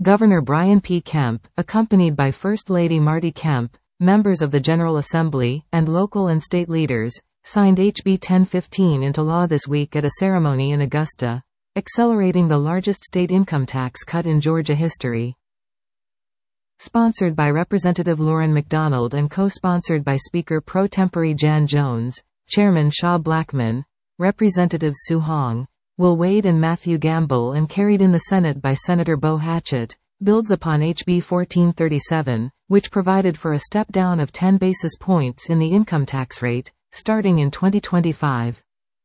Governor Brian P. Kemp, accompanied by First Lady Marty Kemp, members of the General Assembly, and local and state leaders, signed HB 1015 into law this week at a ceremony in Augusta, accelerating the largest state income tax cut in Georgia history. Sponsored by Representative Lauren McDonald and co-sponsored by Speaker pro tempore Jan Jones, Chairman Shaw Blackman, Representatives Sue Hong, Will Wade and Matthew Gamble, and carried in the Senate by Senator Bo Hatchett, builds upon HB 1437, which provided for a step down of 10 basis points in the income tax rate, starting in 2025.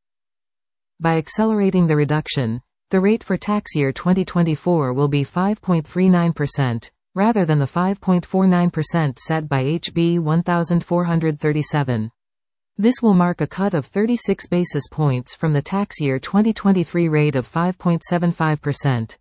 By accelerating the reduction, the rate for tax year 2024 will be 5.39%, rather than the 5.49% set by HB 1437. This will mark a cut of 36 basis points from the tax year 2023 rate of 5.75%.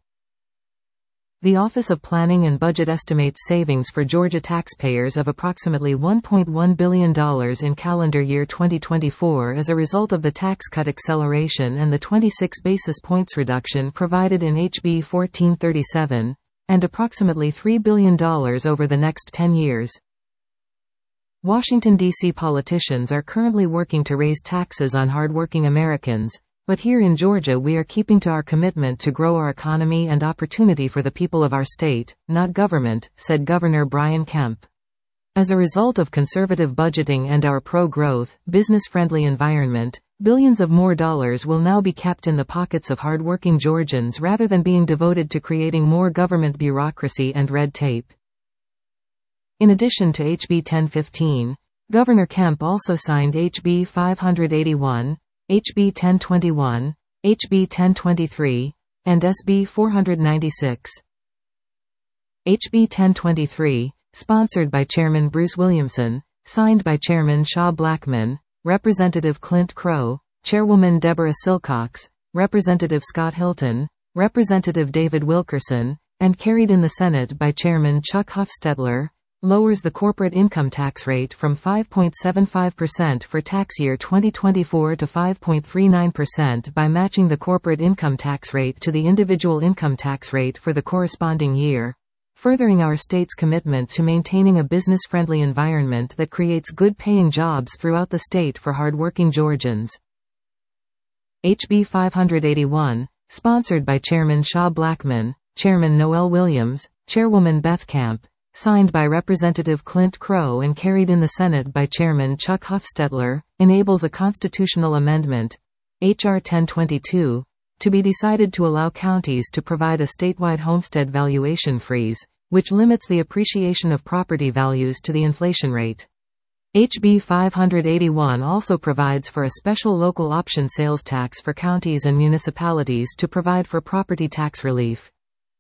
The Office of Planning and Budget estimates savings for Georgia taxpayers of approximately $1.1 billion in calendar year 2024 as a result of the tax cut acceleration and the 26 basis points reduction provided in HB 1437, and approximately $3 billion over the next 10 years. Washington, D.C. politicians are currently working to raise taxes on hardworking Americans, but here in Georgia we are keeping to our commitment to grow our economy and opportunity for the people of our state, not government, said Governor Brian Kemp. As a result of conservative budgeting and our pro-growth, business-friendly environment, billions of more dollars will now be kept in the pockets of hardworking Georgians rather than being devoted to creating more government bureaucracy and red tape. In addition to HB 1015, Governor Kemp also signed HB 581, HB 1021, HB 1023, and SB 496. HB 1023, sponsored by Chairman Bruce Williamson, signed by Chairman Shaw Blackman, Representative Clint Crow, Chairwoman Deborah Silcox, Representative Scott Hilton, Representative David Wilkerson, and carried in the Senate by Chairman Chuck Hufstetler, lowers the corporate income tax rate from 5.75% for tax year 2024 to 5.39% by matching the corporate income tax rate to the individual income tax rate for the corresponding year, furthering our state's commitment to maintaining a business-friendly environment that creates good-paying jobs throughout the state for hardworking Georgians. HB 581, sponsored by Chairman Shaw Blackman, Chairman Noel Williams, Chairwoman Beth Camp, signed by Representative Clint Crow and carried in the Senate by Chairman Chuck Hufstetler, enables a constitutional amendment, H.R. 1022, to be decided to allow counties to provide a statewide homestead valuation freeze, which limits the appreciation of property values to the inflation rate. HB 581 also provides for a special local option sales tax for counties and municipalities to provide for property tax relief.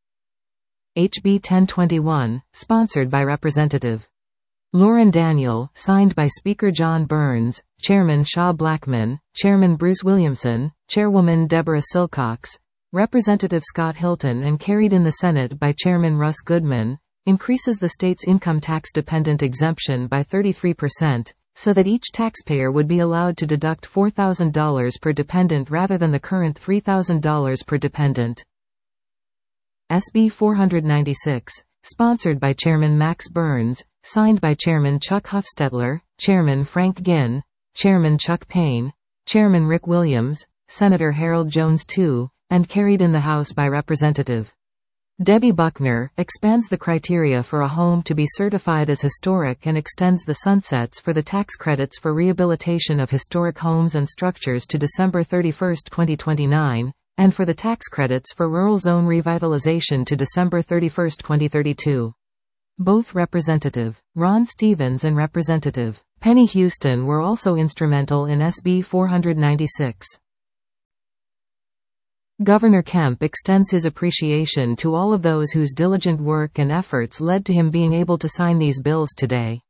HB 1021, sponsored by Representative Lauren Daniel, signed by Speaker John Burns, Chairman Shaw Blackman, Chairman Bruce Williamson, Chairwoman Deborah Silcox, Representative Scott Hilton, and carried in the Senate by Chairman Russ Goodman, increases the state's income tax-dependent exemption by 33%, so that each taxpayer would be allowed to deduct $4,000 per dependent rather than the current $3,000 per dependent. SB 496, sponsored by Chairman Max Burns, signed by Chairman Chuck Hufstetler, Chairman Frank Ginn, Chairman Chuck Payne, Chairman Rick Williams, Senator Harold Jones II, and carried in the House by Representative Debbie Buckner, expands the criteria for a home to be certified as historic and extends the sunsets for the tax credits for rehabilitation of historic homes and structures to December 31, 2029, and for the tax credits for rural zone revitalization to December 31, 2032. Both Representative Ron Stevens and Representative Penny Houston were also instrumental in SB 496. Governor Kemp extends his appreciation to all of those whose diligent work and efforts led to him being able to sign these bills today.